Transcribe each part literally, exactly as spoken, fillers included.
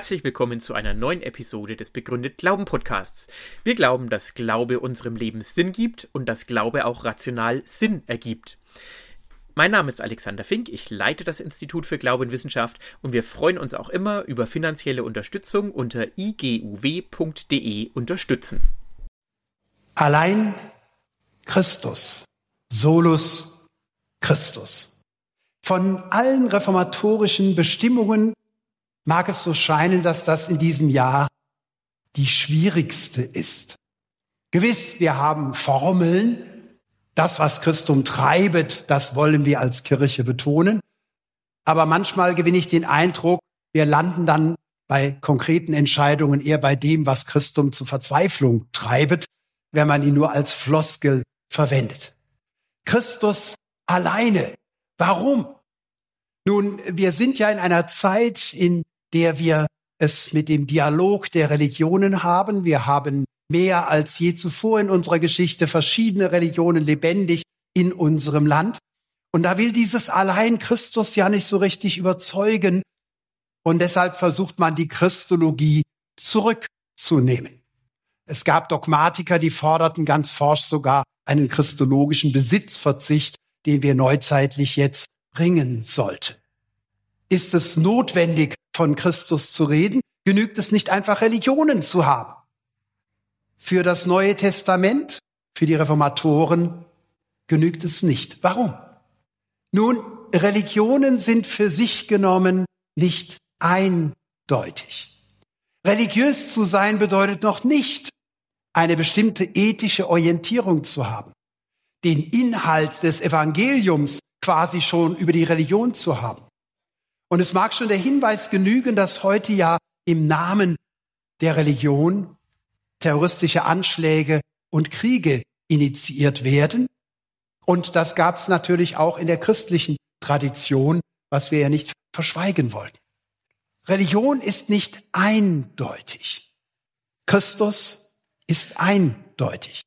Herzlich willkommen zu einer neuen Episode des Begründet Glauben Podcasts. Wir glauben, dass Glaube unserem Leben Sinn gibt und dass Glaube auch rational Sinn ergibt. Mein Name ist Alexander Fink, ich leite das Institut für Glaube und Wissenschaft und wir freuen uns auch immer über finanzielle Unterstützung unter i g u w punkt d e unterstützen. Allein Christus, solus Christus. Von allen reformatorischen Bestimmungen mag es so scheinen, dass das in diesem Jahr die schwierigste ist. Gewiss, wir haben Formeln. Das, was Christum treibet, das wollen wir als Kirche betonen. Aber manchmal gewinne ich den Eindruck, wir landen dann bei konkreten Entscheidungen eher bei dem, was Christum zur Verzweiflung treibet, wenn man ihn nur als Floskel verwendet. Christus alleine. Warum? Nun, wir sind ja in einer Zeit, in der wir es mit dem Dialog der Religionen haben. Wir haben mehr als je zuvor in unserer Geschichte verschiedene Religionen lebendig in unserem Land. Und da will dieses allein Christus ja nicht so richtig überzeugen. Und deshalb versucht man, die Christologie zurückzunehmen. Es gab Dogmatiker, die forderten ganz forsch sogar einen christologischen Besitzverzicht, den wir neuzeitlich jetzt bringen sollten. Ist es notwendig, von Christus zu reden? Genügt es nicht einfach, Religionen zu haben? Für das Neue Testament, für die Reformatoren, genügt es nicht. Warum? Nun, Religionen sind für sich genommen nicht eindeutig. Religiös zu sein bedeutet noch nicht, eine bestimmte ethische Orientierung zu haben, den Inhalt des Evangeliums quasi schon über die Religion zu haben. Und es mag schon der Hinweis genügen, dass heute ja im Namen der Religion terroristische Anschläge und Kriege initiiert werden. Und das gab es natürlich auch in der christlichen Tradition, was wir ja nicht verschweigen wollten. Religion ist nicht eindeutig. Christus ist eindeutig.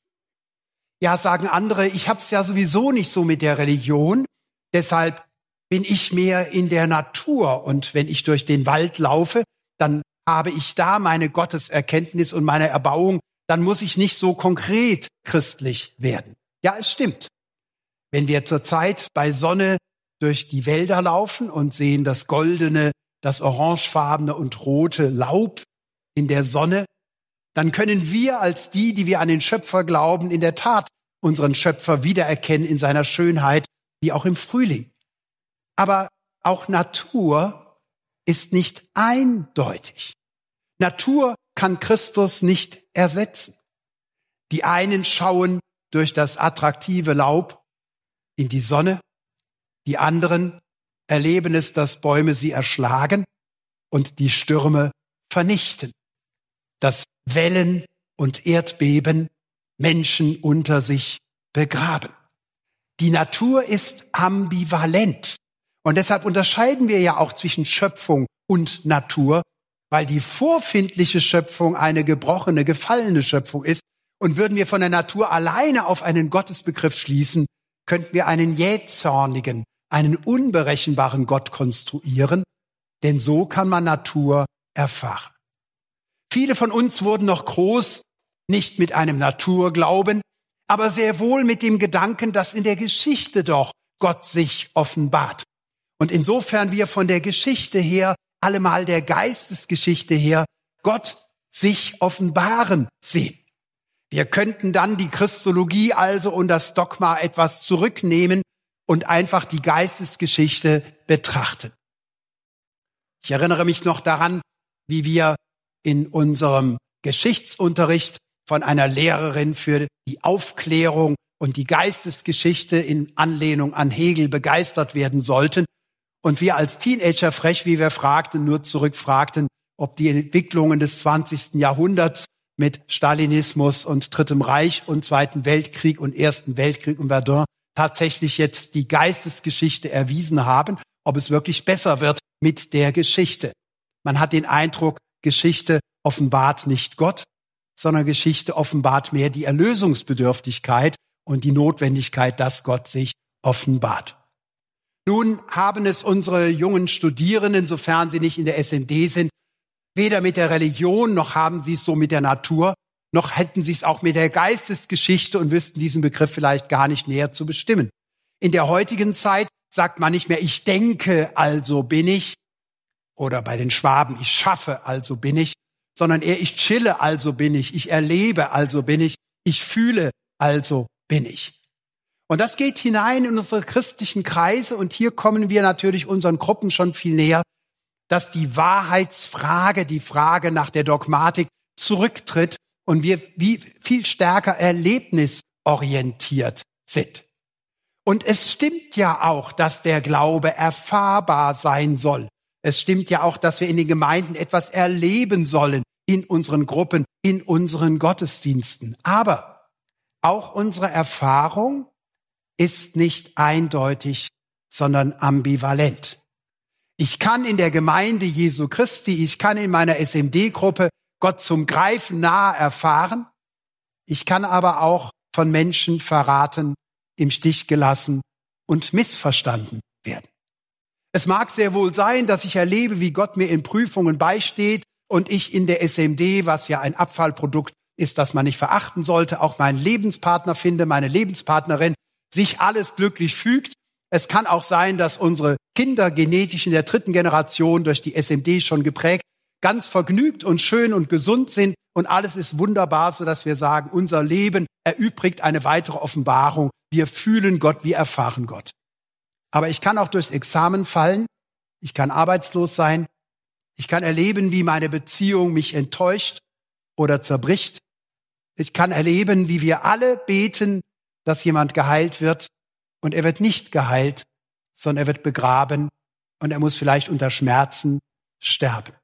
Ja, sagen andere, ich hab's ja sowieso nicht so mit der Religion, deshalb bin ich mehr in der Natur und wenn ich durch den Wald laufe, dann habe ich da meine Gotteserkenntnis und meine Erbauung, dann muss ich nicht so konkret christlich werden. Ja, es stimmt. Wenn wir zurzeit bei Sonne durch die Wälder laufen und sehen das goldene, das orangefarbene und rote Laub in der Sonne, dann können wir als die, die wir an den Schöpfer glauben, in der Tat unseren Schöpfer wiedererkennen in seiner Schönheit, wie auch im Frühling. Aber auch Natur ist nicht eindeutig. Natur kann Christus nicht ersetzen. Die einen schauen durch das attraktive Laub in die Sonne, die anderen erleben es, dass Bäume sie erschlagen und die Stürme vernichten, dass Wellen und Erdbeben Menschen unter sich begraben. Die Natur ist ambivalent. Und deshalb unterscheiden wir ja auch zwischen Schöpfung und Natur, weil die vorfindliche Schöpfung eine gebrochene, gefallene Schöpfung ist. Und würden wir von der Natur alleine auf einen Gottesbegriff schließen, könnten wir einen jähzornigen, einen unberechenbaren Gott konstruieren, denn so kann man Natur erfahren. Viele von uns wurden noch groß, nicht mit einem Naturglauben, aber sehr wohl mit dem Gedanken, dass in der Geschichte doch Gott sich offenbart. Und insofern wir von der Geschichte her, allemal der Geistesgeschichte her, Gott sich offenbaren sehen. Wir könnten dann die Christologie also und das Dogma etwas zurücknehmen und einfach die Geistesgeschichte betrachten. Ich erinnere mich noch daran, wie wir in unserem Geschichtsunterricht von einer Lehrerin für die Aufklärung und die Geistesgeschichte in Anlehnung an Hegel begeistert werden sollten. Und wir als Teenager frech, wie wir fragten, nur zurückfragten, ob die Entwicklungen des zwanzigsten Jahrhunderts mit Stalinismus und Drittem Reich und Zweiten Weltkrieg und Ersten Weltkrieg und Verdun tatsächlich jetzt die Geistesgeschichte erwiesen haben, ob es wirklich besser wird mit der Geschichte. Man hat den Eindruck, Geschichte offenbart nicht Gott, sondern Geschichte offenbart mehr die Erlösungsbedürftigkeit und die Notwendigkeit, dass Gott sich offenbart. Nun haben es unsere jungen Studierenden, sofern sie nicht in der S M D sind, weder mit der Religion, noch haben sie es so mit der Natur, noch hätten sie es auch mit der Geistesgeschichte und wüssten diesen Begriff vielleicht gar nicht näher zu bestimmen. In der heutigen Zeit sagt man nicht mehr, ich denke, also bin ich, oder bei den Schwaben, ich schaffe, also bin ich, sondern eher, ich chille, also bin ich, ich erlebe, also bin ich, ich fühle, also bin ich. Und das geht hinein in unsere christlichen Kreise, und hier kommen wir natürlich unseren Gruppen schon viel näher, dass die Wahrheitsfrage, die Frage nach der Dogmatik zurücktritt und wir wie viel stärker erlebnisorientiert sind. Und es stimmt ja auch, dass der Glaube erfahrbar sein soll. Es stimmt ja auch, dass wir in den Gemeinden etwas erleben sollen, in unseren Gruppen, in unseren Gottesdiensten. Aber auch unsere Erfahrung ist nicht eindeutig, sondern ambivalent. Ich kann in der Gemeinde Jesu Christi, ich kann in meiner S M D-Gruppe Gott zum Greifen nahe erfahren. Ich kann aber auch von Menschen verraten, im Stich gelassen und missverstanden werden. Es mag sehr wohl sein, dass ich erlebe, wie Gott mir in Prüfungen beisteht und ich in der S M D, was ja ein Abfallprodukt ist, das man nicht verachten sollte, auch meinen Lebenspartner finde, meine Lebenspartnerin, sich alles glücklich fügt. Es kann auch sein, dass unsere Kinder genetisch in der dritten Generation durch die S M D schon geprägt, ganz vergnügt und schön und gesund sind und alles ist wunderbar, sodass wir sagen, unser Leben erübrigt eine weitere Offenbarung. Wir fühlen Gott, wir erfahren Gott. Aber ich kann auch durchs Examen fallen, ich kann arbeitslos sein, ich kann erleben, wie meine Beziehung mich enttäuscht oder zerbricht. Ich kann erleben, wie wir alle beten, dass jemand geheilt wird und er wird nicht geheilt, sondern er wird begraben und er muss vielleicht unter Schmerzen sterben.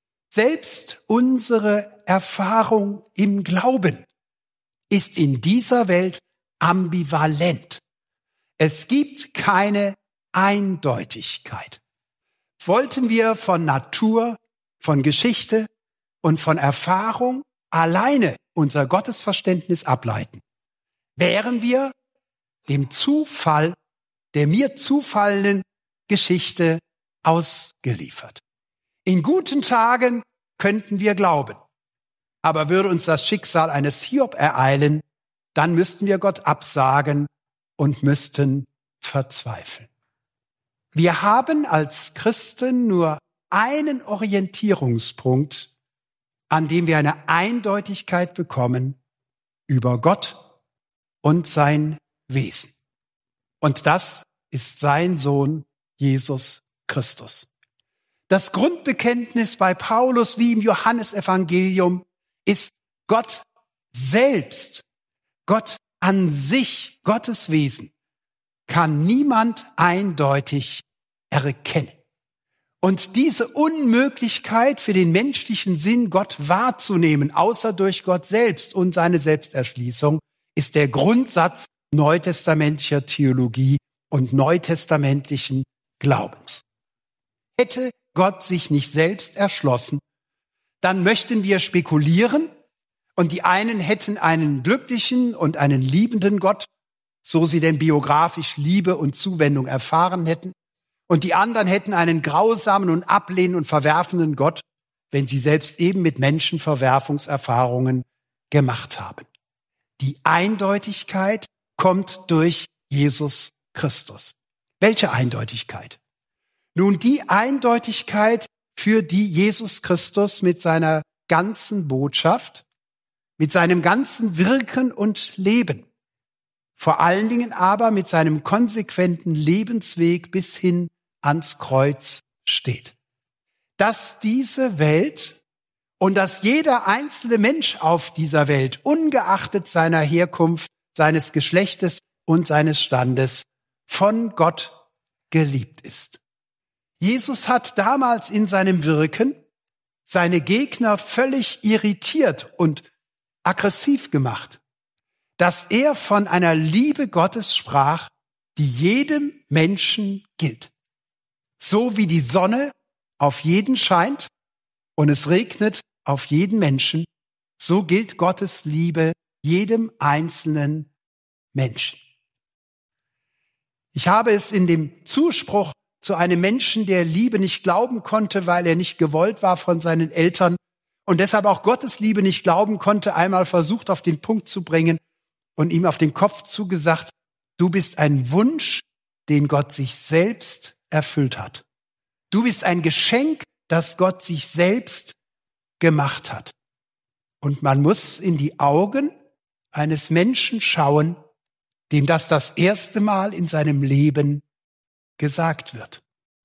Selbst unsere Erfahrung im Glauben ist in dieser Welt ambivalent. Es gibt keine Eindeutigkeit. Wollten wir von Natur, von Geschichte und von Erfahrung alleine unser Gottesverständnis ableiten, wären wir dem Zufall, der mir zufallenden Geschichte ausgeliefert. In guten Tagen könnten wir glauben, aber würde uns das Schicksal eines Hiob ereilen, dann müssten wir Gott absagen und müssten verzweifeln. Wir haben als Christen nur einen Orientierungspunkt, an dem wir eine Eindeutigkeit bekommen über Gott und sein Wesen. Und das ist sein Sohn Jesus Christus. Das Grundbekenntnis bei Paulus wie im Johannesevangelium ist Gott selbst, Gott an sich, Gottes Wesen, kann niemand eindeutig erkennen. Und diese Unmöglichkeit für den menschlichen Sinn, Gott wahrzunehmen, außer durch Gott selbst und seine Selbsterschließung, ist der Grundsatz neutestamentlicher Theologie und neutestamentlichen Glaubens. Hätte Gott sich nicht selbst erschlossen, dann möchten wir spekulieren und die einen hätten einen glücklichen und einen liebenden Gott, so sie denn biografisch Liebe und Zuwendung erfahren hätten, und die anderen hätten einen grausamen und ablehnenden und verwerfenden Gott, wenn sie selbst eben mit Menschen Verwerfungserfahrungen gemacht haben. Die Eindeutigkeit kommt durch Jesus Christus. Welche Eindeutigkeit? Nun, die Eindeutigkeit, für die Jesus Christus mit seiner ganzen Botschaft, mit seinem ganzen Wirken und Leben, vor allen Dingen aber mit seinem konsequenten Lebensweg bis hin ans Kreuz steht. Dass diese Welt und dass jeder einzelne Mensch auf dieser Welt, ungeachtet seiner Herkunft, seines Geschlechtes und seines Standes, von Gott geliebt ist. Jesus hat damals in seinem Wirken seine Gegner völlig irritiert und aggressiv gemacht, dass er von einer Liebe Gottes sprach, die jedem Menschen gilt. So wie die Sonne auf jeden scheint und es regnet auf jeden Menschen, so gilt Gottes Liebe jedem einzelnen Menschen. Ich habe es in dem Zuspruch zu einem Menschen, der Liebe nicht glauben konnte, weil er nicht gewollt war von seinen Eltern und deshalb auch Gottes Liebe nicht glauben konnte, einmal versucht auf den Punkt zu bringen und ihm auf den Kopf zugesagt, du bist ein Wunsch, den Gott sich selbst erfüllt hat. Du bist ein Geschenk, das Gott sich selbst gemacht hat. Und man muss in die Augen eines Menschen schauen, dem das das erste Mal in seinem Leben gesagt wird.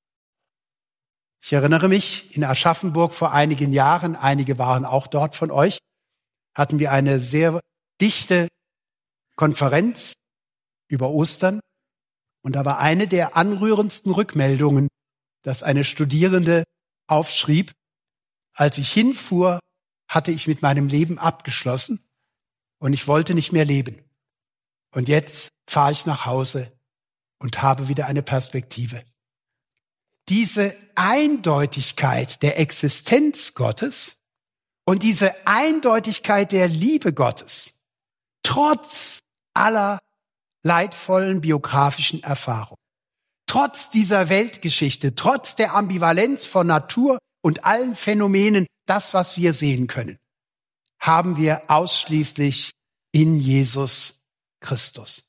Ich erinnere mich, in Aschaffenburg vor einigen Jahren, einige waren auch dort von euch, hatten wir eine sehr dichte Konferenz über Ostern. Und da war eine der anrührendsten Rückmeldungen, dass eine Studierende aufschrieb, als ich hinfuhr, hatte ich mit meinem Leben abgeschlossen und ich wollte nicht mehr leben. Und jetzt fahre ich nach Hause und habe wieder eine Perspektive. Diese Eindeutigkeit der Existenz Gottes und diese Eindeutigkeit der Liebe Gottes, trotz aller leidvollen biografischen Erfahrungen, trotz dieser Weltgeschichte, trotz der Ambivalenz von Natur und allen Phänomenen, das, was wir sehen können, haben wir ausschließlich in Jesus Christus.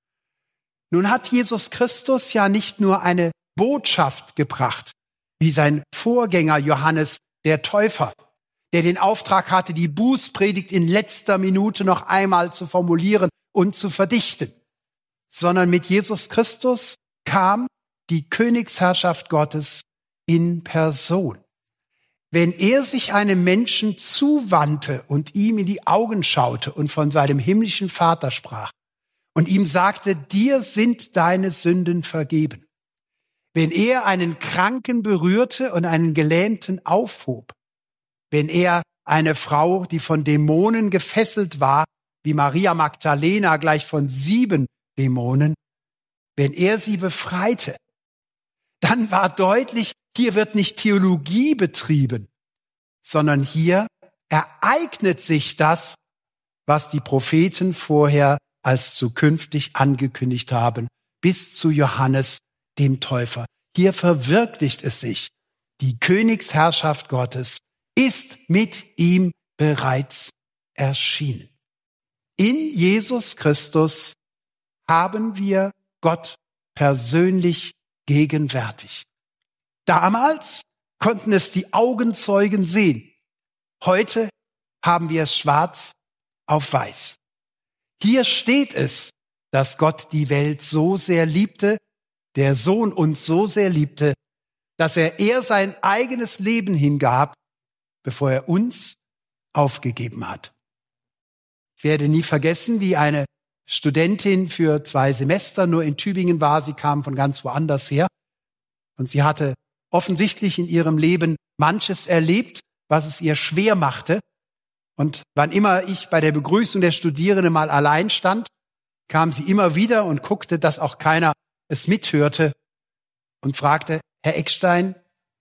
Nun hat Jesus Christus ja nicht nur eine Botschaft gebracht, wie sein Vorgänger Johannes der Täufer, der den Auftrag hatte, die Bußpredigt in letzter Minute noch einmal zu formulieren und zu verdichten, sondern mit Jesus Christus kam die Königsherrschaft Gottes in Person. Wenn er sich einem Menschen zuwandte und ihm in die Augen schaute und von seinem himmlischen Vater sprach und ihm sagte, dir sind deine Sünden vergeben. Wenn er einen Kranken berührte und einen Gelähmten aufhob, wenn er eine Frau, die von Dämonen gefesselt war, wie Maria Magdalena gleich von sieben Dämonen, wenn er sie befreite, dann war deutlich, hier wird nicht Theologie betrieben, sondern hier ereignet sich das, was die Propheten vorher als zukünftig angekündigt haben, bis zu Johannes dem Täufer. Hier verwirklicht es sich. Die Königsherrschaft Gottes ist mit ihm bereits erschienen. In Jesus Christus haben wir Gott persönlich gegenwärtig. Damals konnten es die Augenzeugen sehen. Heute haben wir es schwarz auf weiß. Hier steht es, dass Gott die Welt so sehr liebte, der Sohn uns so sehr liebte, dass er er sein eigenes Leben hingab, bevor er uns aufgegeben hat. Ich werde nie vergessen, wie eine Studentin für zwei Semester nur in Tübingen war. Sie kam von ganz woanders her und sie hatte offensichtlich in ihrem Leben manches erlebt, was es ihr schwer machte. Und wann immer ich bei der Begrüßung der Studierenden mal allein stand, kam sie immer wieder und guckte, dass auch keiner es mithörte und fragte, Herr Eckstein,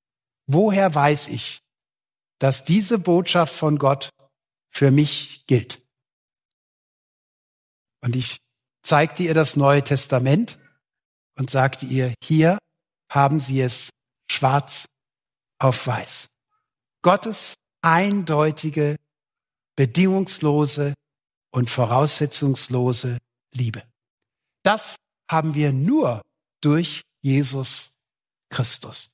woher weiß ich, dass diese Botschaft von Gott für mich gilt? Und ich zeigte ihr das Neue Testament und sagte ihr, hier haben Sie es schwarz auf weiß. Gottes eindeutige, bedingungslose und voraussetzungslose Liebe. Das haben wir nur durch Jesus Christus.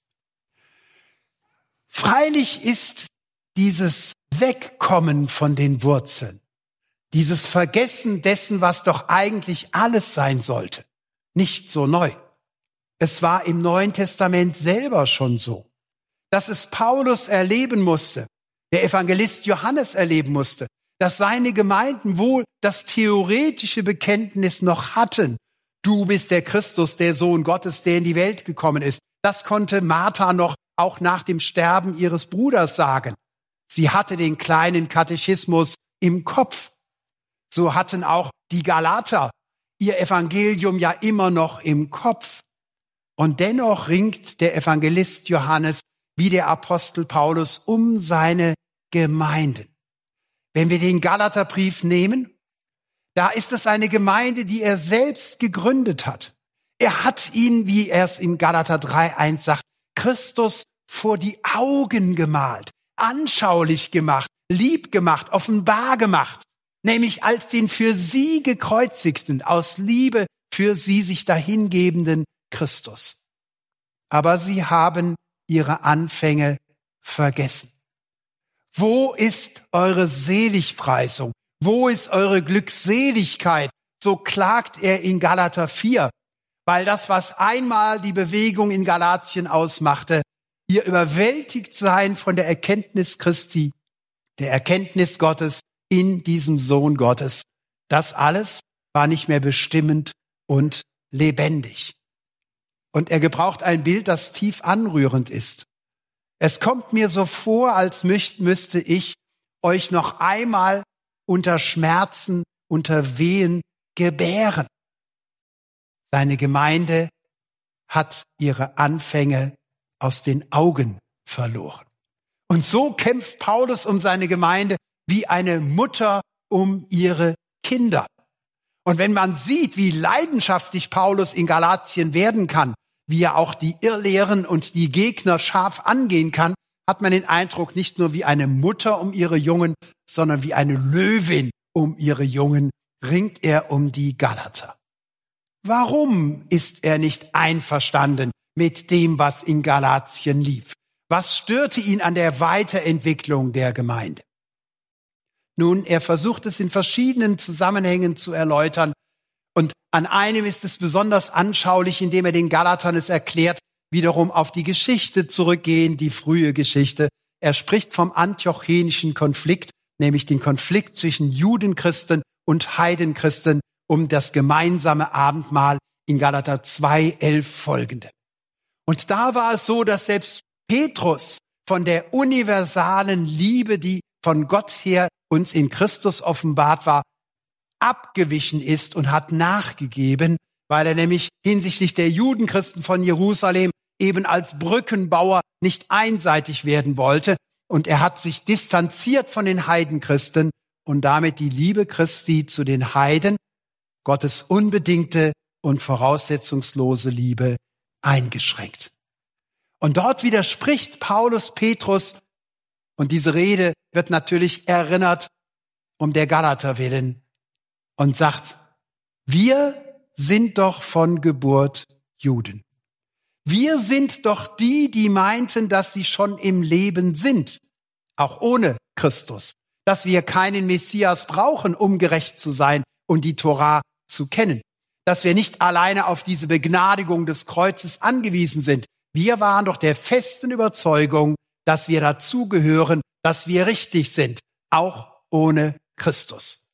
Freilich ist dieses Wegkommen von den Wurzeln, dieses Vergessen dessen, was doch eigentlich alles sein sollte, nicht so neu. Es war im Neuen Testament selber schon so, dass es Paulus erleben musste, der Evangelist Johannes erleben musste, dass seine Gemeinden wohl das theoretische Bekenntnis noch hatten. Du bist der Christus, der Sohn Gottes, der in die Welt gekommen ist. Das konnte Martha noch auch nach dem Sterben ihres Bruders sagen. Sie hatte den kleinen Katechismus im Kopf. So hatten auch die Galater ihr Evangelium ja immer noch im Kopf. Und dennoch ringt der Evangelist Johannes wie der Apostel Paulus um seine Gemeinden. Wenn wir den Galaterbrief nehmen, da ist es eine Gemeinde, die er selbst gegründet hat. Er hat ihn, wie er es in Galater drei eins sagt, Christus vor die Augen gemalt, anschaulich gemacht, lieb gemacht, offenbar gemacht, nämlich als den für sie gekreuzigten, aus Liebe für sie sich dahingebenden Christus. Aber sie haben ihre Anfänge vergessen. Wo ist eure Seligpreisung? Wo ist eure Glückseligkeit? So klagt er in Galater vier, weil das, was einmal die Bewegung in Galatien ausmachte, ihr Überwältigtsein von der Erkenntnis Christi, der Erkenntnis Gottes in diesem Sohn Gottes, das alles war nicht mehr bestimmend und lebendig. Und er gebraucht ein Bild, das tief anrührend ist. Es kommt mir so vor, als müsste ich euch noch einmal unter Schmerzen, unter Wehen gebären. Seine Gemeinde hat ihre Anfänge aus den Augen verloren. Und so kämpft Paulus um seine Gemeinde wie eine Mutter um ihre Kinder. Und wenn man sieht, wie leidenschaftlich Paulus in Galatien werden kann, wie er auch die Irrlehren und die Gegner scharf angehen kann, hat man den Eindruck, nicht nur wie eine Mutter um ihre Jungen, sondern wie eine Löwin um ihre Jungen ringt er um die Galater. Warum ist er nicht einverstanden mit dem, was in Galatien lief? Was störte ihn an der Weiterentwicklung der Gemeinde? Nun, er versucht es in verschiedenen Zusammenhängen zu erläutern. Und an einem ist es besonders anschaulich, indem er den Galatern es erklärt, wiederum auf die Geschichte zurückgehen, die frühe Geschichte. Er spricht vom antiochenischen Konflikt, nämlich den Konflikt zwischen Judenchristen und Heidenchristen um das gemeinsame Abendmahl in Galater zwei elf folgende. Und da war es so, dass selbst Petrus von der universalen Liebe, die von Gott her uns in Christus offenbart war, abgewichen ist und hat nachgegeben, weil er nämlich hinsichtlich der Judenchristen von Jerusalem eben als Brückenbauer nicht einseitig werden wollte. Und er hat sich distanziert von den Heidenchristen und damit die Liebe Christi zu den Heiden, Gottes unbedingte und voraussetzungslose Liebe, eingeschränkt. Und dort widerspricht Paulus Petrus, und diese Rede wird natürlich erinnert um der Galater willen, und sagt, wir sind doch von Geburt Juden. Wir sind doch die, die meinten, dass sie schon im Leben sind, auch ohne Christus, dass wir keinen Messias brauchen, um gerecht zu sein und die Tora zu kennen, dass wir nicht alleine auf diese Begnadigung des Kreuzes angewiesen sind. Wir waren doch der festen Überzeugung, dass wir dazugehören, dass wir richtig sind, auch ohne Christus.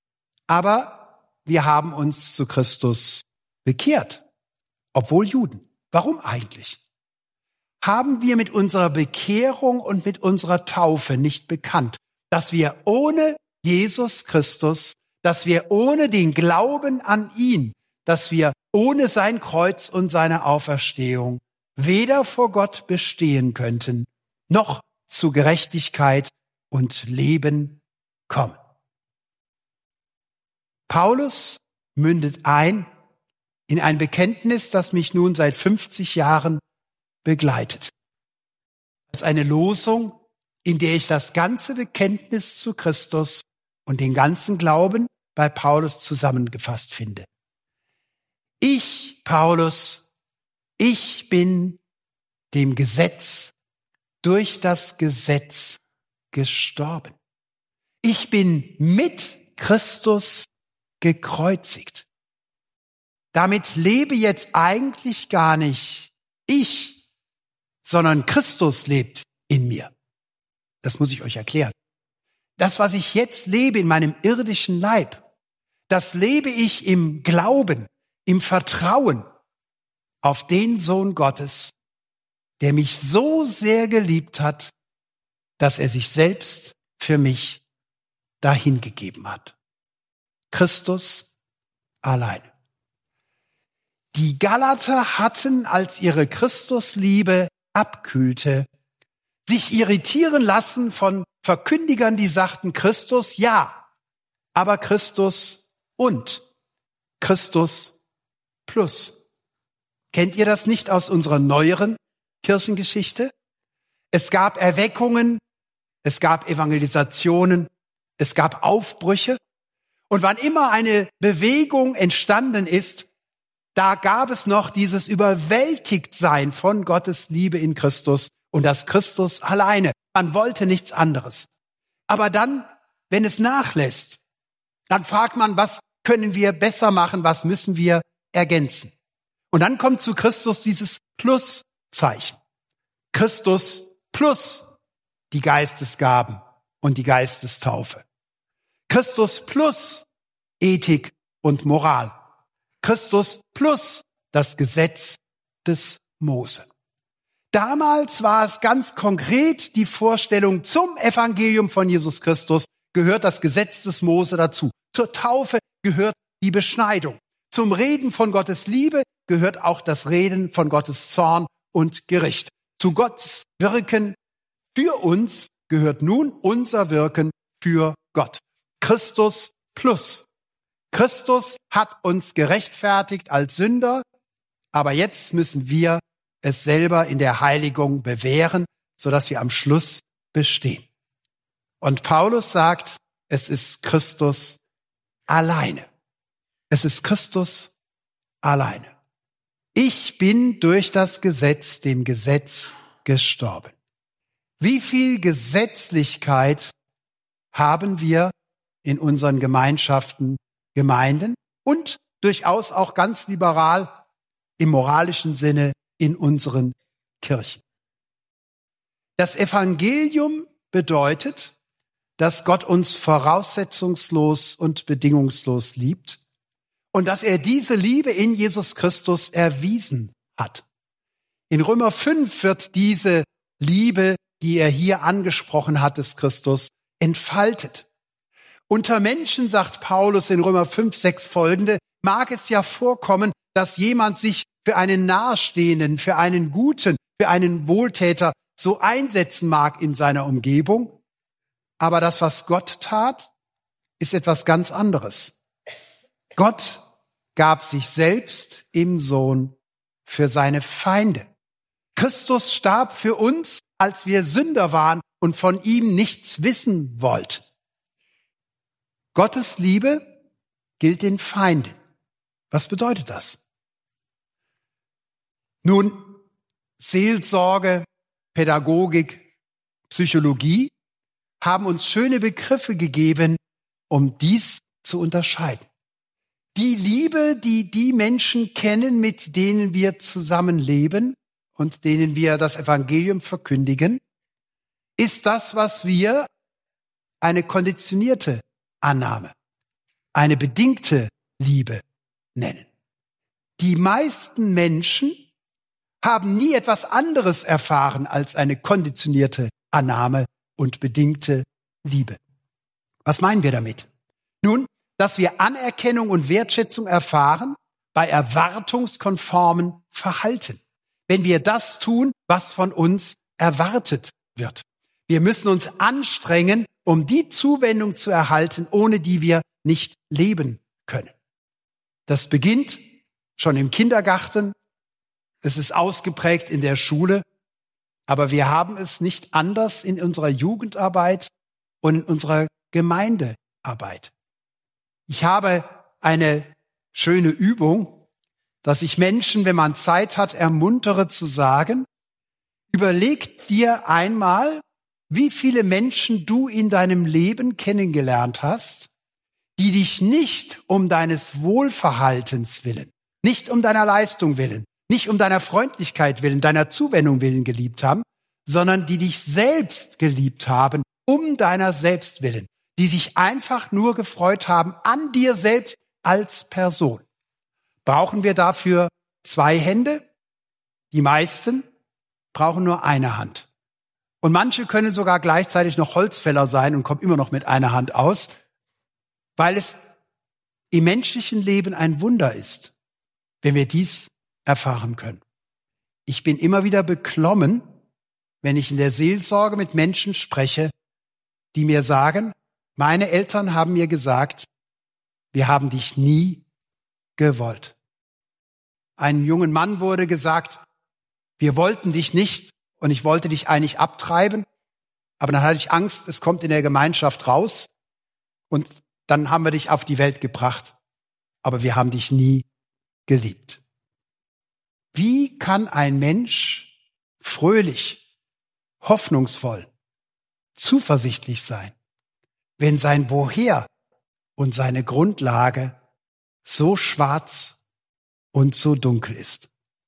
Aber wir haben uns zu Christus bekehrt, obwohl Juden. Warum eigentlich? Haben wir mit unserer Bekehrung und mit unserer Taufe nicht bekannt, dass wir ohne Jesus Christus, dass wir ohne den Glauben an ihn, dass wir ohne sein Kreuz und seine Auferstehung weder vor Gott bestehen könnten, noch zu Gerechtigkeit und Leben kommen? Paulus mündet ein in ein Bekenntnis, das mich nun seit fünfzig Jahren begleitet. Als eine Losung, in der ich das ganze Bekenntnis zu Christus und den ganzen Glauben bei Paulus zusammengefasst finde. Ich, Paulus, ich bin dem Gesetz, durch das Gesetz gestorben. Ich bin mit Christus gekreuzigt. Damit lebe jetzt eigentlich gar nicht ich, sondern Christus lebt in mir. Das muss ich euch erklären. Das, was ich jetzt lebe in meinem irdischen Leib, das lebe ich im Glauben, im Vertrauen auf den Sohn Gottes, der mich so sehr geliebt hat, dass er sich selbst für mich dahingegeben hat. Christus allein. Die Galater hatten, als ihre Christusliebe abkühlte, sich irritieren lassen von Verkündigern, die sagten, Christus ja, aber Christus und Christus plus Kennt ihr das nicht aus unserer neueren Kirchengeschichte? Es gab Erweckungen, es gab Evangelisationen, es gab Aufbrüche. Und wann immer eine Bewegung entstanden ist, da gab es noch dieses Überwältigtsein von Gottes Liebe in Christus und das Christus alleine. Man wollte nichts anderes. Aber dann, wenn es nachlässt, dann fragt man, was können wir besser machen, was müssen wir ergänzen? Und dann kommt zu Christus dieses Pluszeichen. Christus plus die Geistesgaben und die Geistestaufe. Christus plus Ethik und Moral. Christus plus das Gesetz des Mose. Damals war es ganz konkret die Vorstellung, zum Evangelium von Jesus Christus gehört das Gesetz des Mose dazu. Zur Taufe gehört die Beschneidung. Zum Reden von Gottes Liebe gehört auch das Reden von Gottes Zorn und Gericht. Zu Gottes Wirken für uns gehört nun unser Wirken für Gott. Christus plus. Christus hat uns gerechtfertigt als Sünder, aber jetzt müssen wir es selber in der Heiligung bewähren, sodass wir am Schluss bestehen. Und Paulus sagt, es ist Christus alleine. Es ist Christus alleine. Ich bin durch das Gesetz dem Gesetz gestorben. Wie viel Gesetzlichkeit haben wir in unseren Gemeinschaften, Gemeinden und durchaus auch ganz liberal im moralischen Sinne in unseren Kirchen? Das Evangelium bedeutet, dass Gott uns voraussetzungslos und bedingungslos liebt und dass er diese Liebe in Jesus Christus erwiesen hat. In Römer fünf wird diese Liebe, die er hier angesprochen hat, des Christus, entfaltet. Unter Menschen, sagt Paulus in Römer fünf, sechs folgende, mag es ja vorkommen, dass jemand sich für einen Nahestehenden, für einen Guten, für einen Wohltäter so einsetzen mag in seiner Umgebung. Aber das, was Gott tat, ist etwas ganz anderes. Gott gab sich selbst im Sohn für seine Feinde. Christus starb für uns, als wir Sünder waren und von ihm nichts wissen wollten. Gottes Liebe gilt den Feinden. Was bedeutet das? Nun, Seelsorge, Pädagogik, Psychologie haben uns schöne Begriffe gegeben, um dies zu unterscheiden. Die Liebe, die die Menschen kennen, mit denen wir zusammenleben und denen wir das Evangelium verkündigen, ist das, was wir eine konditionierte Annahme, eine bedingte Liebe nennen. Die meisten Menschen haben nie etwas anderes erfahren als eine konditionierte Annahme und bedingte Liebe. Was meinen wir damit? Nun, dass wir Anerkennung und Wertschätzung erfahren bei erwartungskonformen Verhalten. Wenn wir das tun, was von uns erwartet wird. Wir müssen uns anstrengen, um die Zuwendung zu erhalten, ohne die wir nicht leben können. Das beginnt schon im Kindergarten, es ist ausgeprägt in der Schule, aber wir haben es nicht anders in unserer Jugendarbeit und in unserer Gemeindearbeit. Ich habe eine schöne Übung, dass ich Menschen, wenn man Zeit hat, ermuntere zu sagen, überleg dir einmal, wie viele Menschen du in deinem Leben kennengelernt hast, die dich nicht um deines Wohlverhaltens willen, nicht um deiner Leistung willen, nicht um deiner Freundlichkeit willen, deiner Zuwendung willen geliebt haben, sondern die dich selbst geliebt haben, um deiner selbst willen, die sich einfach nur gefreut haben an dir selbst als Person. Brauchen wir dafür zwei Hände? Die meisten brauchen nur eine Hand. Und manche können sogar gleichzeitig noch Holzfäller sein und kommen immer noch mit einer Hand aus, weil es im menschlichen Leben ein Wunder ist, wenn wir dies erfahren können. Ich bin immer wieder beklommen, wenn ich in der Seelsorge mit Menschen spreche, die mir sagen, meine Eltern haben mir gesagt, wir haben dich nie gewollt. einem jungen Mann wurde gesagt, wir wollten dich nicht und ich wollte dich eigentlich abtreiben, aber dann hatte ich Angst, es kommt in der Gemeinschaft raus und dann haben wir dich auf die Welt gebracht, aber wir haben dich nie geliebt. Wie kann ein Mensch fröhlich, hoffnungsvoll, zuversichtlich sein, wenn sein Woher und seine Grundlage so schwarz und so dunkel ist?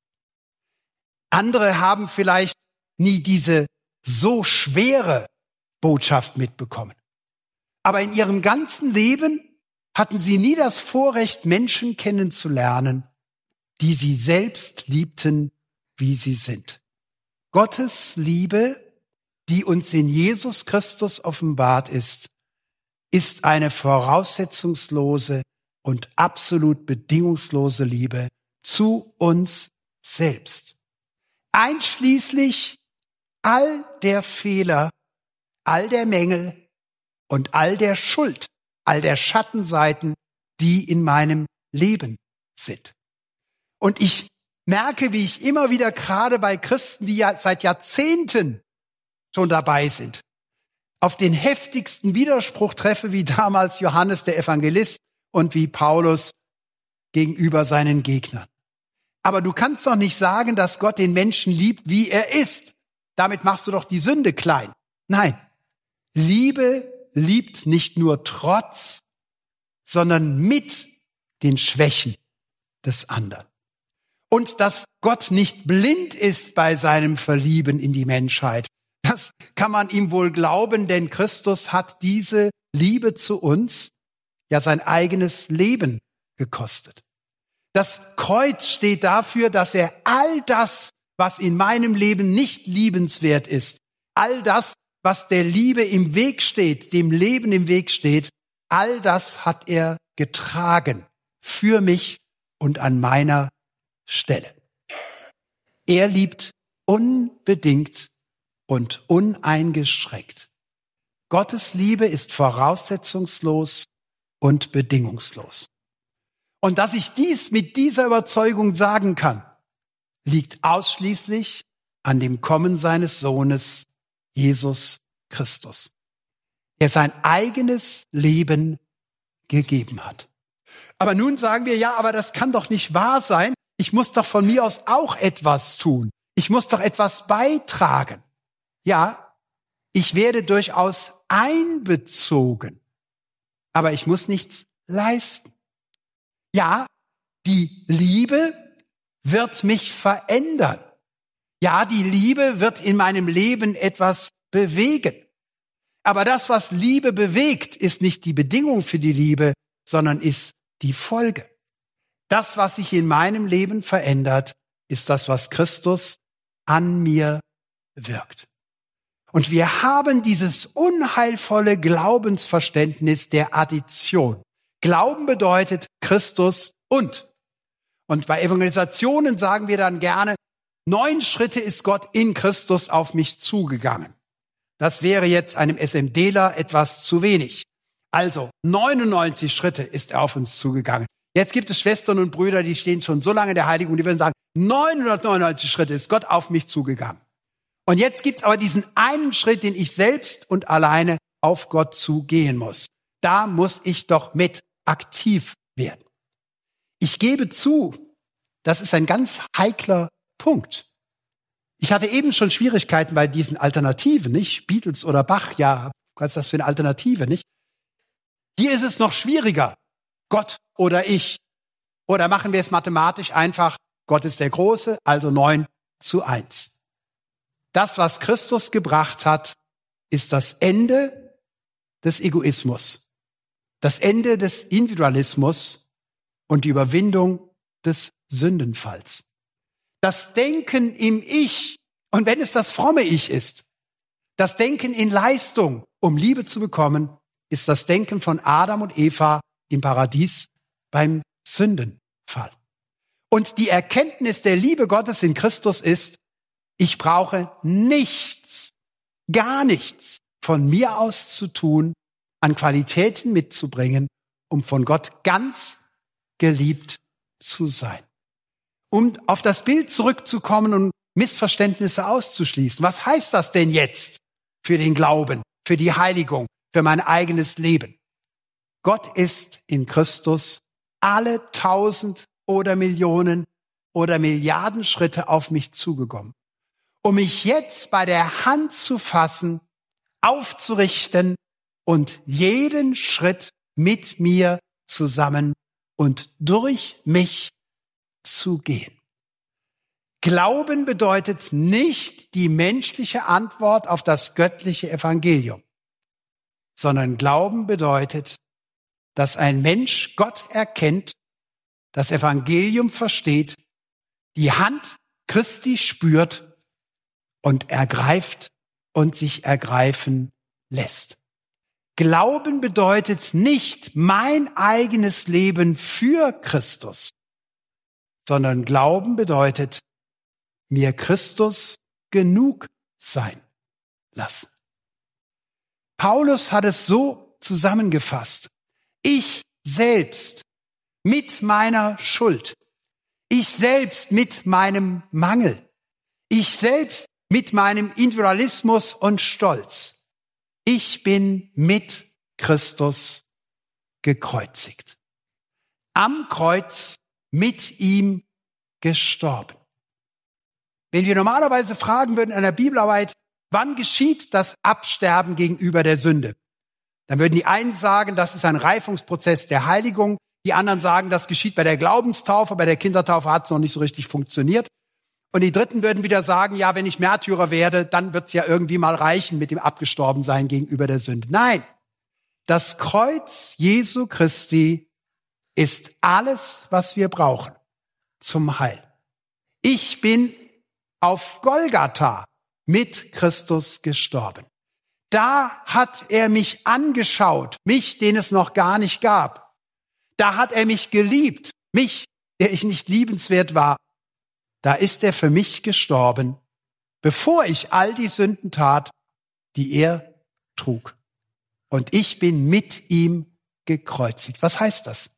Andere haben vielleicht nie diese so schwere Botschaft mitbekommen. Aber in ihrem ganzen Leben hatten sie nie das Vorrecht, Menschen kennenzulernen, die sie selbst liebten, wie sie sind. Gottes Liebe, die uns in Jesus Christus offenbart ist, ist eine voraussetzungslose und absolut bedingungslose Liebe zu uns selbst. Einschließlich all der Fehler, all der Mängel und all der Schuld, all der Schattenseiten, die in meinem Leben sind. Und ich merke, wie ich immer wieder gerade bei Christen, die ja seit Jahrzehnten schon dabei sind, auf den heftigsten Widerspruch treffe, wie damals Johannes der Evangelist und wie Paulus gegenüber seinen Gegnern. Aber du kannst doch nicht sagen, dass Gott den Menschen liebt, wie er ist. Damit machst du doch die Sünde klein. Nein, Liebe liebt nicht nur trotz, sondern mit den Schwächen des anderen. Und dass Gott nicht blind ist bei seinem Verlieben in die Menschheit, das kann man ihm wohl glauben, denn Christus hat diese Liebe zu uns ja sein eigenes Leben gekostet. Das Kreuz steht dafür, dass er all das, was in meinem Leben nicht liebenswert ist, all das, was der Liebe im Weg steht, dem Leben im Weg steht, all das hat er getragen für mich und an meiner Stelle. Er liebt unbedingt und uneingeschränkt. Gottes Liebe ist voraussetzungslos und bedingungslos. Und dass ich dies mit dieser Überzeugung sagen kann, liegt ausschließlich an dem Kommen seines Sohnes, Jesus Christus, der sein eigenes Leben gegeben hat. Aber nun sagen wir, ja, aber das kann doch nicht wahr sein. Ich muss doch von mir aus auch etwas tun. Ich muss doch etwas beitragen. Ja, ich werde durchaus einbezogen, aber ich muss nichts leisten. Ja, die Liebe wird mich verändern. Ja, die Liebe wird in meinem Leben etwas bewegen. Aber das, was Liebe bewegt, ist nicht die Bedingung für die Liebe, sondern ist die Folge. Das, was sich in meinem Leben verändert, ist das, was Christus an mir wirkt. Und wir haben dieses unheilvolle Glaubensverständnis der Addition. Glauben bedeutet Christus und. Und bei Evangelisationen sagen wir dann gerne, neun Schritte ist Gott in Christus auf mich zugegangen. Das wäre jetzt einem SMDler etwas zu wenig. Also neunundneunzig Schritte ist er auf uns zugegangen. Jetzt gibt es Schwestern und Brüder, die stehen schon so lange in der Heiligung, die würden sagen, neunhundertneunundneunzig Schritte ist Gott auf mich zugegangen. Und jetzt gibt es aber diesen einen Schritt, den ich selbst und alleine auf Gott zugehen muss. Da muss ich doch mit aktiv werden. Ich gebe zu, das ist ein ganz heikler Punkt. Ich hatte eben schon Schwierigkeiten bei diesen Alternativen, nicht? Beatles oder Bach, ja, was ist das für eine Alternative, nicht? Hier ist es noch schwieriger. Gott oder ich. Oder machen wir es mathematisch einfach, Gott ist der Große, also neun zu eins. Das, was Christus gebracht hat, ist das Ende des Egoismus, das Ende des Individualismus und die Überwindung des Sündenfalls. Das Denken im Ich, und wenn es das fromme Ich ist, das Denken in Leistung, um Liebe zu bekommen, ist das Denken von Adam und Eva im Paradies beim Sündenfall. Und die Erkenntnis der Liebe Gottes in Christus ist, ich brauche nichts, gar nichts von mir aus zu tun, an Qualitäten mitzubringen, um von Gott ganz geliebt zu sein. um auf das Bild zurückzukommen und Missverständnisse auszuschließen. Was heißt das denn jetzt für den Glauben, für die Heiligung, für mein eigenes Leben? Gott ist in Christus alle tausend oder Millionen oder Milliarden Schritte auf mich zugekommen, um mich jetzt bei der Hand zu fassen, aufzurichten und jeden Schritt mit mir zusammen und durch mich zu gehen. Glauben bedeutet nicht die menschliche Antwort auf das göttliche Evangelium, sondern Glauben bedeutet, dass ein Mensch Gott erkennt, das Evangelium versteht, die Hand Christi spürt und ergreift und sich ergreifen lässt. Glauben bedeutet nicht mein eigenes Leben für Christus, sondern Glauben bedeutet, mir Christus genug sein lassen. Paulus hat es so zusammengefasst. Ich selbst mit meiner Schuld, ich selbst mit meinem Mangel, ich selbst mit meinem Individualismus und Stolz, ich bin mit Christus gekreuzigt. Am Kreuz mit ihm gestorben. Wenn wir normalerweise fragen würden in einer Bibelarbeit, wann geschieht das Absterben gegenüber der Sünde? Dann würden die einen sagen, das ist ein Reifungsprozess der Heiligung. Die anderen sagen, das geschieht bei der Glaubenstaufe, bei der Kindertaufe hat es noch nicht so richtig funktioniert. Und die Dritten würden wieder sagen, ja, wenn ich Märtyrer werde, dann wird es ja irgendwie mal reichen mit dem Abgestorbensein gegenüber der Sünde. Nein, das Kreuz Jesu Christi ist alles, was wir brauchen zum Heil. Ich bin auf Golgatha mit Christus gestorben. Da hat er mich angeschaut, mich, den es noch gar nicht gab. Da hat er mich geliebt, mich, der ich nicht liebenswert war. Da ist er für mich gestorben, bevor ich all die Sünden tat, die er trug. Und ich bin mit ihm gekreuzigt. Was heißt das?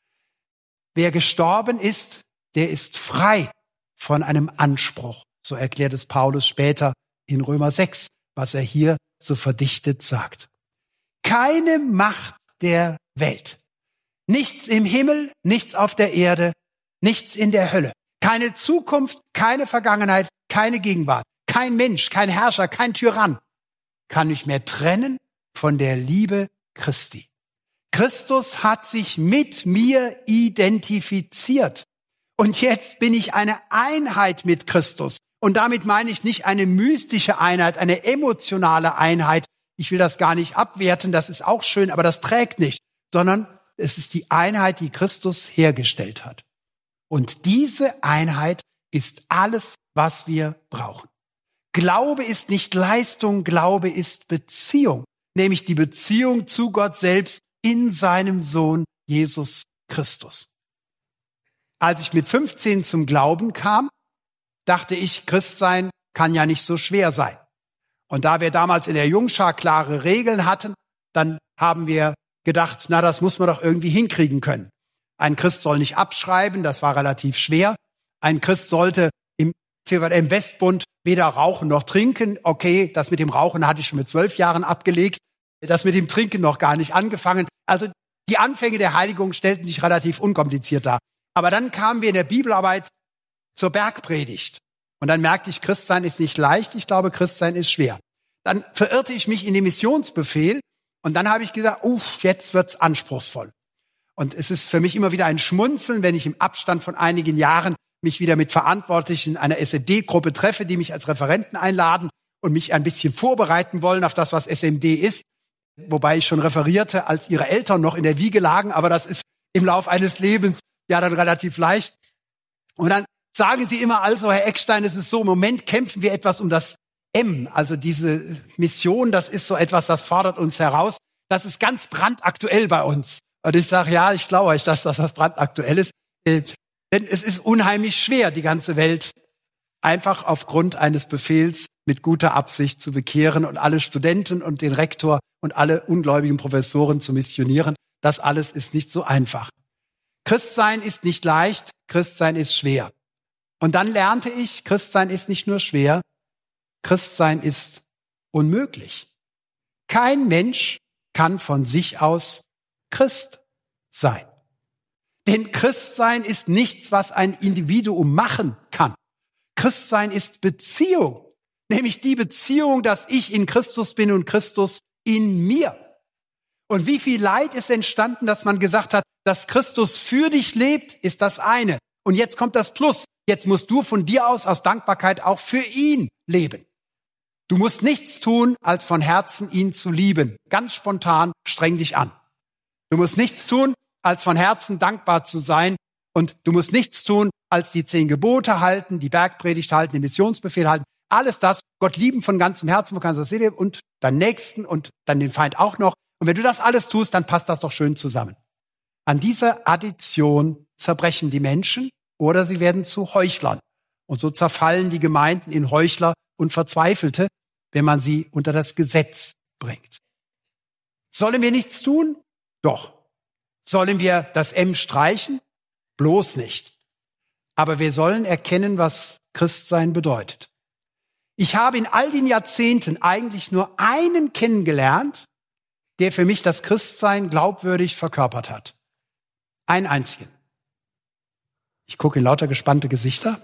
Wer gestorben ist, der ist frei von einem Anspruch. So erklärt es Paulus später in Römer sechs, was er hier so verdichtet sagt. Keine Macht der Welt. Nichts im Himmel, nichts auf der Erde, nichts in der Hölle. Keine Zukunft, keine Vergangenheit, keine Gegenwart. Kein Mensch, kein Herrscher, kein Tyrann kann mich mehr trennen von der Liebe Christi. Christus hat sich mit mir identifiziert. Und jetzt bin ich eine Einheit mit Christus. Und damit meine ich nicht eine mystische Einheit, eine emotionale Einheit. Ich will das gar nicht abwerten, das ist auch schön, aber das trägt nicht. Sondern es ist die Einheit, die Christus hergestellt hat. Und diese Einheit ist alles, was wir brauchen. Glaube ist nicht Leistung, Glaube ist Beziehung. Nämlich die Beziehung zu Gott selbst in seinem Sohn Jesus Christus. Als ich mit fünfzehn zum Glauben kam, dachte ich, Christsein kann ja nicht so schwer sein. Und da wir damals in der Jungschar klare Regeln hatten, dann haben wir gedacht, na, das muss man doch irgendwie hinkriegen können. Ein Christ soll nicht abschreiben, das war relativ schwer. Ein Christ sollte im, im Westbund weder rauchen noch trinken. Okay, das mit dem Rauchen hatte ich schon mit zwölf Jahren abgelegt. Das mit dem Trinken noch gar nicht angefangen. Also die Anfänge der Heiligung stellten sich relativ unkompliziert dar. Aber dann kamen wir in der Bibelarbeit zur Bergpredigt. Und dann merkte ich, Christsein ist nicht leicht, ich glaube, Christsein ist schwer. Dann verirrte ich mich in den Missionsbefehl und dann habe ich gesagt, uff, jetzt wird's anspruchsvoll. Und es ist für mich immer wieder ein Schmunzeln, wenn ich im Abstand von einigen Jahren mich wieder mit Verantwortlichen einer S M D-Gruppe treffe, die mich als Referenten einladen und mich ein bisschen vorbereiten wollen auf das, was S M D ist. Wobei ich schon referierte, als ihre Eltern noch in der Wiege lagen, aber das ist im Lauf eines Lebens ja dann relativ leicht. Und dann sagen sie immer also, Herr Eckstein, es ist so, im Moment kämpfen wir etwas um das M, also diese Mission, das ist so etwas, das fordert uns heraus. Das ist ganz brandaktuell bei uns. Und ich sage, ja, ich glaube euch, dass das brandaktuell ist. Denn es ist unheimlich schwer, die ganze Welt einfach aufgrund eines Befehls mit guter Absicht zu bekehren und alle Studenten und den Rektor und alle ungläubigen Professoren zu missionieren. Das alles ist nicht so einfach. Christsein ist nicht leicht, Christsein ist schwer. Und dann lernte ich, Christsein ist nicht nur schwer, Christsein ist unmöglich. Kein Mensch kann von sich aus Christ sein. Denn Christsein ist nichts, was ein Individuum machen kann. Christsein ist Beziehung, nämlich die Beziehung, dass ich in Christus bin und Christus in mir. Und wie viel Leid ist entstanden, dass man gesagt hat, dass Christus für dich lebt, ist das eine. Und jetzt kommt das Plus. Jetzt musst du von dir aus, aus Dankbarkeit, auch für ihn leben. Du musst nichts tun, als von Herzen ihn zu lieben. Ganz spontan, streng dich an. Du musst nichts tun, als von Herzen dankbar zu sein. Und du musst nichts tun, als die zehn Gebote halten, die Bergpredigt halten, den Missionsbefehl halten. Alles das, Gott lieben von ganzem Herzen, wo kannst du das sehen, und deinen Nächsten und dann den Feind auch noch. Und wenn du das alles tust, dann passt das doch schön zusammen. An dieser Addition zerbrechen die Menschen oder sie werden zu Heuchlern. Und so zerfallen die Gemeinden in Heuchler und Verzweifelte, wenn man sie unter das Gesetz bringt. Sollen wir nichts tun? Doch. Sollen wir das M streichen? Bloß nicht. Aber wir sollen erkennen, was Christsein bedeutet. Ich habe in all den Jahrzehnten eigentlich nur einen kennengelernt, der für mich das Christsein glaubwürdig verkörpert hat. Einen einzigen. Ich gucke in lauter gespannte Gesichter.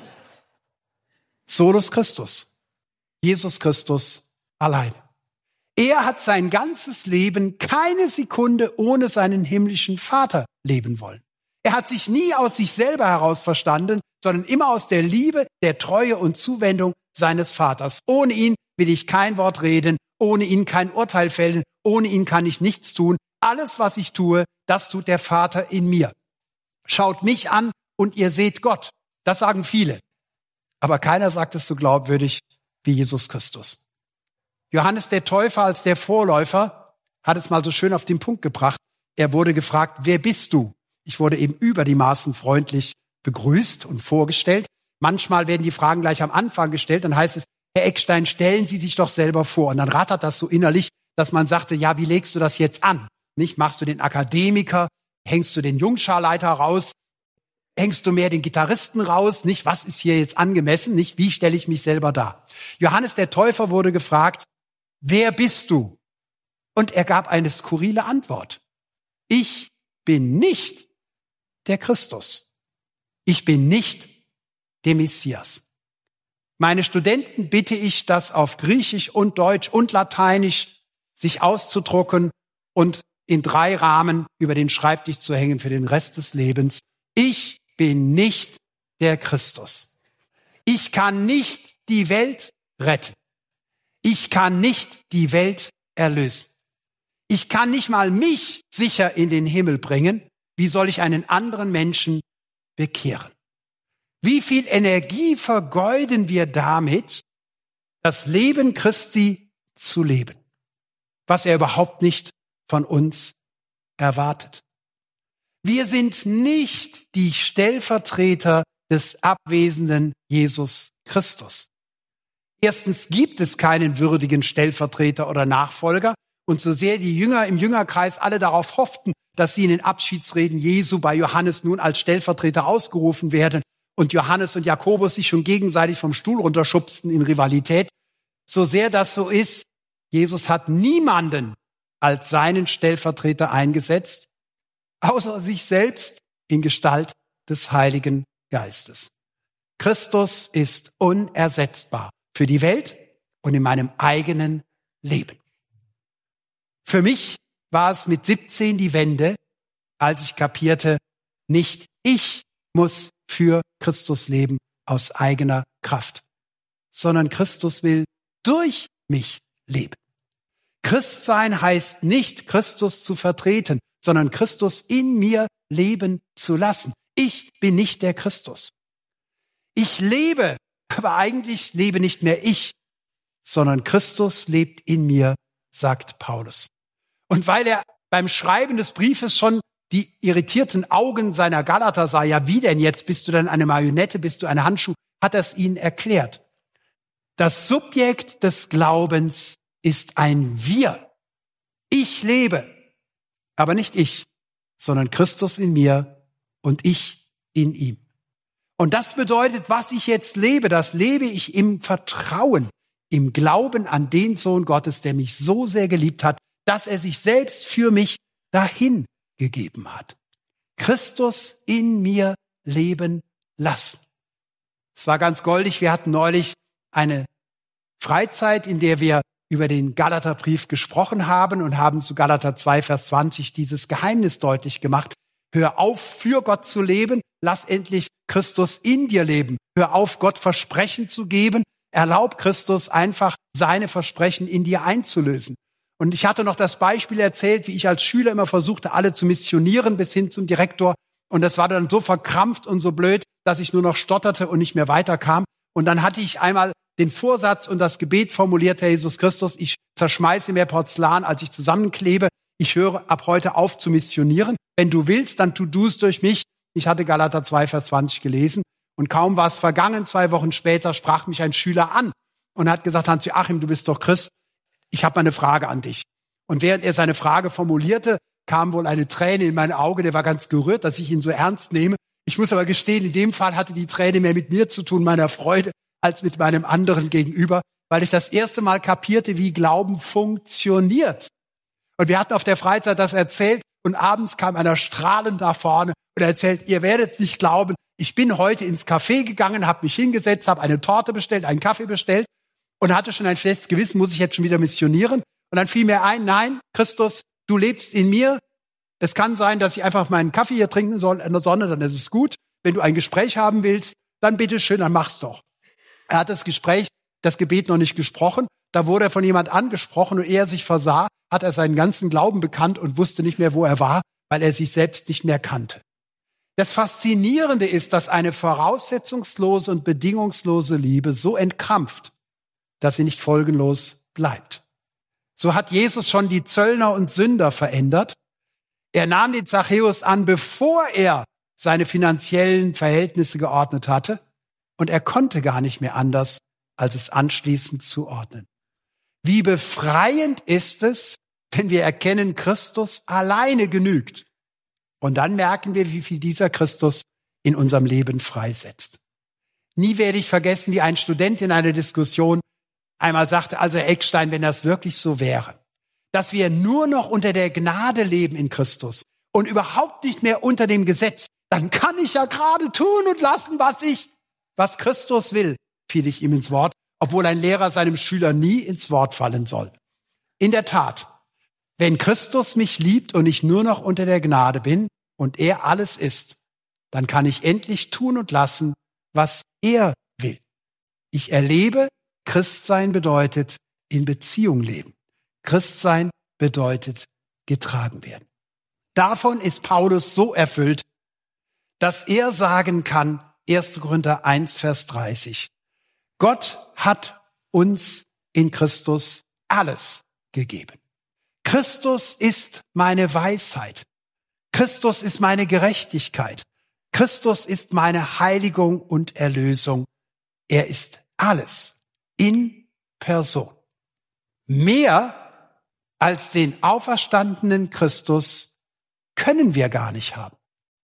Solus Christus. Jesus Christus allein. Er hat sein ganzes Leben keine Sekunde ohne seinen himmlischen Vater leben wollen. Er hat sich nie aus sich selber heraus verstanden, sondern immer aus der Liebe, der Treue und Zuwendung seines Vaters. Ohne ihn will ich kein Wort reden, ohne ihn kein Urteil fällen, ohne ihn kann ich nichts tun. Alles, was ich tue, das tut der Vater in mir. Schaut mich an und ihr seht Gott. Das sagen viele. Aber keiner sagt es so glaubwürdig wie Jesus Christus. Johannes der Täufer als der Vorläufer hat es mal so schön auf den Punkt gebracht. Er wurde gefragt, wer bist du? Ich wurde eben über die Maßen freundlich begrüßt und vorgestellt. Manchmal werden die Fragen gleich am Anfang gestellt. Dann heißt es, Herr Eckstein, stellen Sie sich doch selber vor. Und dann rattert das so innerlich, dass man sagte, ja, wie legst du das jetzt an? Nicht, machst du den Akademiker? Hängst du den Jungscharleiter raus? Hängst du mehr den Gitarristen raus? Nicht, was ist hier jetzt angemessen? Nicht, wie stelle ich mich selber dar? Johannes der Täufer wurde gefragt, wer bist du? Und er gab eine skurrile Antwort. Ich bin nicht der Christus. Ich bin nicht der Messias. Meine Studenten bitte ich, das auf Griechisch und Deutsch und Lateinisch sich auszudrucken und in drei Rahmen über den Schreibtisch zu hängen für den Rest des Lebens. Ich bin nicht der Christus. Ich kann nicht die Welt retten. Ich kann nicht die Welt erlösen. Ich kann nicht mal mich sicher in den Himmel bringen. Wie soll ich einen anderen Menschen bekehren? Wie viel Energie vergeuden wir damit, das Leben Christi zu leben, was er überhaupt nicht von uns erwartet. Wir sind nicht die Stellvertreter des abwesenden Jesus Christus. Erstens gibt es keinen würdigen Stellvertreter oder Nachfolger. Und so sehr die Jünger im Jüngerkreis alle darauf hofften, dass sie in den Abschiedsreden Jesu bei Johannes nun als Stellvertreter ausgerufen werden und Johannes und Jakobus sich schon gegenseitig vom Stuhl runterschubsten in Rivalität, so sehr das so ist, Jesus hat niemanden als seinen Stellvertreter eingesetzt, außer sich selbst in Gestalt des Heiligen Geistes. Christus ist unersetzbar für die Welt und in meinem eigenen Leben. Für mich war es mit siebzehn die Wende, als ich kapierte, nicht ich muss für Christus leben aus eigener Kraft, sondern Christus will durch mich leben. Christsein heißt nicht, Christus zu vertreten, sondern Christus in mir leben zu lassen. Ich bin nicht der Christus. Ich lebe, aber eigentlich lebe nicht mehr ich, sondern Christus lebt in mir, sagt Paulus. Und weil er beim Schreiben des Briefes schon die irritierten Augen seiner Galater sah, ja wie denn jetzt, bist du denn eine Marionette, bist du eine Handschuh, hat er es ihnen erklärt. Das Subjekt des Glaubens ist ein Wir. Ich lebe, aber nicht ich, sondern Christus in mir und ich in ihm. Und das bedeutet, was ich jetzt lebe, das lebe ich im Vertrauen, im Glauben an den Sohn Gottes, der mich so sehr geliebt hat, dass er sich selbst für mich dahin gegeben hat. Christus in mir leben lassen. Es war ganz goldig. Wir hatten neulich eine Freizeit, in der wir über den Galaterbrief gesprochen haben und haben zu Galater zwei, Vers zwanzig dieses Geheimnis deutlich gemacht. Hör auf, für Gott zu leben. Lass endlich Christus in dir leben. Hör auf, Gott Versprechen zu geben. Erlaub Christus einfach, seine Versprechen in dir einzulösen. Und ich hatte noch das Beispiel erzählt, wie ich als Schüler immer versuchte, alle zu missionieren bis hin zum Direktor. Und das war dann so verkrampft und so blöd, dass ich nur noch stotterte und nicht mehr weiterkam. Und dann hatte ich einmal den Vorsatz und das Gebet formuliert, Herr Jesus Christus, ich zerschmeiße mehr Porzellan, als ich zusammenklebe. Ich höre ab heute auf zu missionieren. Wenn du willst, dann tu du es durch mich. Ich hatte Galater zwei, Vers zwanzig gelesen. Und kaum war es vergangen, zwei Wochen später sprach mich ein Schüler an und hat gesagt, Hans-Joachim, du bist doch Christ. Ich habe mal eine Frage an dich. Und während er seine Frage formulierte, kam wohl eine Träne in mein Auge. Der war ganz gerührt, dass ich ihn so ernst nehme. Ich muss aber gestehen, in dem Fall hatte die Träne mehr mit mir zu tun, meiner Freude, als mit meinem anderen gegenüber, weil ich das erste Mal kapierte, wie Glauben funktioniert. Und wir hatten auf der Freizeit das erzählt und abends kam einer strahlend nach vorne und erzählt, ihr werdet nicht glauben, ich bin heute ins Café gegangen, habe mich hingesetzt, habe eine Torte bestellt, einen Kaffee bestellt und hatte schon ein schlechtes Gewissen, muss ich jetzt schon wieder missionieren? Und dann fiel mir ein, nein, Christus, du lebst in mir. Es kann sein, dass ich einfach meinen Kaffee hier trinken soll in der Sonne, dann ist es gut. Wenn du ein Gespräch haben willst, dann bitteschön, dann mach's doch. Er hat das Gespräch, das Gebet noch nicht gesprochen. Da wurde er von jemand angesprochen und ehe er sich versah, hat er seinen ganzen Glauben bekannt und wusste nicht mehr, wo er war, weil er sich selbst nicht mehr kannte. Das Faszinierende ist, dass eine voraussetzungslose und bedingungslose Liebe so entkrampft, dass sie nicht folgenlos bleibt. So hat Jesus schon die Zöllner und Sünder verändert. Er nahm den Zachäus an, bevor er seine finanziellen Verhältnisse geordnet hatte. Und er konnte gar nicht mehr anders, als es anschließend zu ordnen. Wie befreiend ist es, wenn wir erkennen, Christus alleine genügt. Und dann merken wir, wie viel dieser Christus in unserem Leben freisetzt. Nie werde ich vergessen, wie ein Student in einer Diskussion einmal sagte, also Herr Eckstein, wenn das wirklich so wäre, dass wir nur noch unter der Gnade leben in Christus und überhaupt nicht mehr unter dem Gesetz, dann kann ich ja gerade tun und lassen, was ich, was Christus will, fiel ich ihm ins Wort, obwohl ein Lehrer seinem Schüler nie ins Wort fallen soll. In der Tat, wenn Christus mich liebt und ich nur noch unter der Gnade bin und er alles ist, dann kann ich endlich tun und lassen, was er will. Ich erlebe, Christsein bedeutet in Beziehung leben. Christsein bedeutet getragen werden. Davon ist Paulus so erfüllt, dass er sagen kann, erster Korinther eins, Vers dreißig, Gott hat uns in Christus alles gegeben. Christus ist meine Weisheit. Christus ist meine Gerechtigkeit. Christus ist meine Heiligung und Erlösung. Er ist alles in Person. Mehr als den auferstandenen Christus können wir gar nicht haben.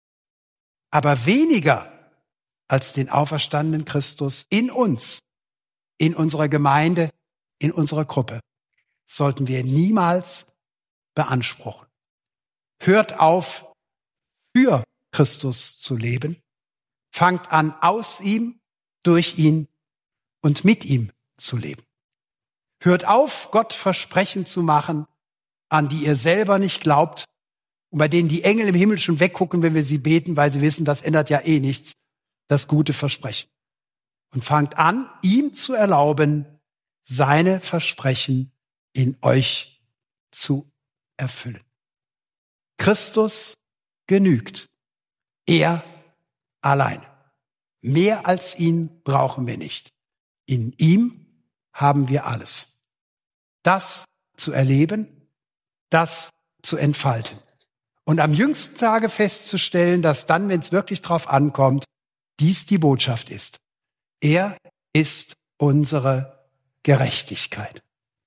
Aber weniger als den auferstandenen Christus in uns, in unserer Gemeinde, in unserer Gruppe, sollten wir niemals beanspruchen. Hört auf, für Christus zu leben. Fangt an, aus ihm, durch ihn und mit ihm zu leben. Hört auf, Gott Versprechen zu machen, an die ihr selber nicht glaubt und bei denen die Engel im Himmel schon weggucken, wenn wir sie beten, weil sie wissen, das ändert ja eh nichts, das gute Versprechen. Und fangt an, ihm zu erlauben, seine Versprechen in euch zu erfüllen. Christus genügt. Er allein. Mehr als ihn brauchen wir nicht. In ihm haben wir alles. Das zu erleben, das zu entfalten. Und am jüngsten Tage festzustellen, dass dann, wenn es wirklich drauf ankommt, dies die Botschaft ist. Er ist unsere Gerechtigkeit.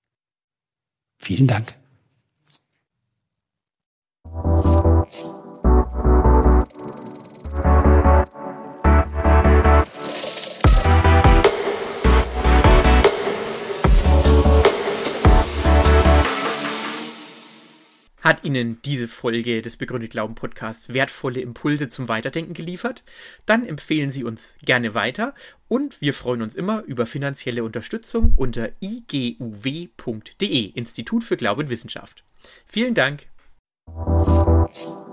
Vielen Dank. Hat Ihnen diese Folge des Begründet Glauben Podcasts wertvolle Impulse zum Weiterdenken geliefert? Dann empfehlen Sie uns gerne weiter und wir freuen uns immer über finanzielle Unterstützung unter i g u w punkt d e, Institut für Glaube und Wissenschaft. Vielen Dank.